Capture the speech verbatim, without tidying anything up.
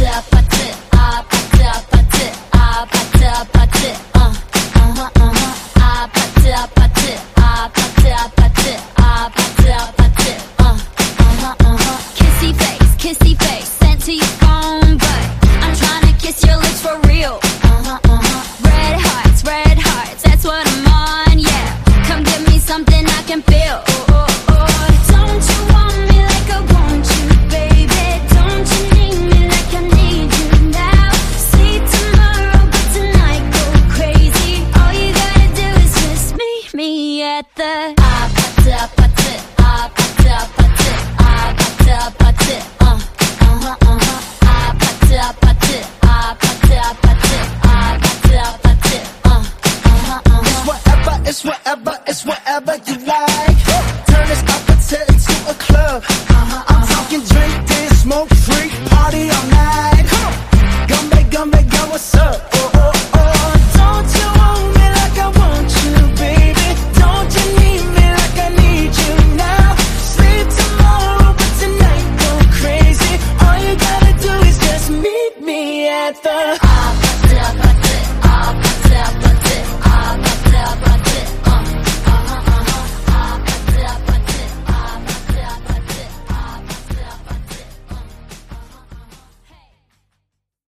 아파트 아파트 아파트 아파트 아파트 어 어허 어허 아파트 아파트 아파트 아파트 아파트 아파트 어 어허 어허 kissy face kissy face sent to your phone but I'm trying to kiss your lips for real uh-huh uh-huh red hearts red hearts that's what I'm on yeah come give me something I can feel oh, oh, oh. Don't you want me like I want you baby don't you need me like I need you now see tomorrow but tonight go crazy all you gotta do is just meet me at the 아파트 아파트 아파트 아파트 아파트 아파트 어 어허 어허 아파트 아파트 아파트 아파트 아파트 아파트 어 어허 어허 It's whatever, it's whatever, it's whatever you like. Turn this opposite into a club. Uh-huh, I'm talking drink, dance, smoke, freak, party all night. Come back, come back, girl, what's up? Oh, oh, oh. Don't you want me like I want you, baby? Don't you need me like I need you now? Sleep tomorrow, but tonight go crazy. All you gotta do is just meet me at the